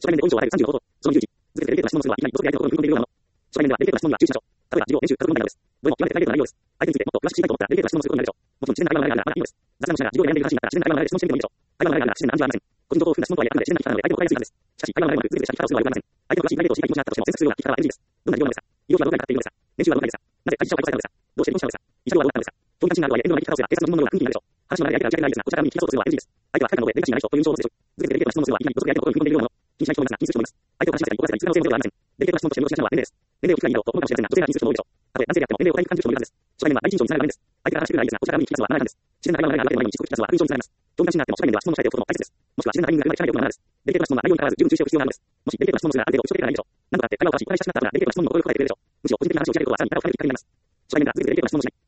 初対面で本性を与える35度。その25時。続けてデリケートな質問をするのは、いきなり突然相手の心を踏み込んでいるようなもの。初対面ではデリケートな質問には注意しましょう。例えば、事業、練習、家族問題などです。どれも極めてプライベートな内容です。相手についてもっと詳しく知りたいと思ったら、デリケートな質問をすることになるでしょう。もちろん自然な会話の流れがあればいいのです。雑談をしながら事業で悩んでいる話になったら、自然な会話の流れで質問してみてもいいでしょう。会話の流れが自然な暗示はありません。個人情報を含んだ質問とはいえ、あくまで自然な聞き方なので、相手も答えやすいはずです。しかし、会話の流れもなく、ずれずれした聞き方をするのは良くありません。相手の詳しいプライベートを知りたい気持ちがあったとしても、詮索するような聞き方は NG です。どんな内容なのですか？医療費はどこかにかかっているのですか？年収はどのくらいですか？なぜ会社を解雇されたのですか？どうして離婚したのですか？慰謝料はどうだったのですか？とにかく信があるとはいえ、遠慮な聞き方をすれば、警察の質問のような雰囲気になるでしょう。話の流れで相手が打ち明けないですが、こちらから見に聞き出そうとするのは NG です。相手は不快感の上、デリカシーがない人という印象を持つでしょう。続けてデリケートな質問をするのは、いきなりごそくで相手の心を踏み込んでいるようなもの。気にしない人もいますが、気にする人もいます。相手を話しましたり、心当たりに通過をせようではありません。デリケートな質問として見落としがちなのは年齢です。年齢を聞くがいいなどと思うかもしれませんが、女性が気にする人も多いでしょう。たとえ男性であっても年齢を答えに感じる人もいるはずです。初対面は第一印象につながる場面です。相手が話してくれないですが、こちらから見に聞き出すのはマナー違反です。自然な会話の流れがあってもないのに、しつこく聞き出すのは不印象につながります。どんな自信があっても初対面では質問を控えておくことも大切です。もしくは自然なタイミングが来るまで聞かないでおくのがマナーです。デリケートな質問は内容に関わらず十分注意しておく必要があるのです。もしデリケートな質問をするならある程度気をつけてないでしょう。なんとかって会話を交わし、お話し親しくなった後ならデリケートな質問にも心を答えてくれるでしょう。むしろ個人的な話を控えることはさらに会話を深めるきっかけになります。初対面では続けてデリケートな質問をしない。